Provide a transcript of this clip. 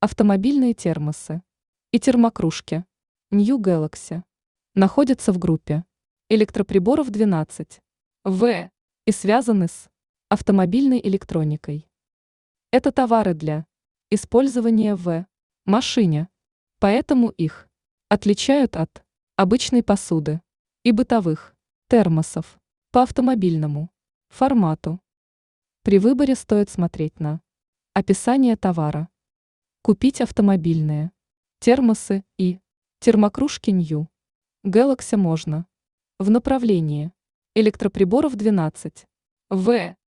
Автомобильные термосы и термокружки New Galaxy находятся в группе электроприборов 12 В и связаны с автомобильной электроникой. Это товары для использования в машине, поэтому их отличают от обычной посуды и бытовых термосов по автомобильному формату. При выборе стоит смотреть на описание товара. Купить автомобильные термосы и термокружки New Galaxy можно в направлении электроприборов 12 В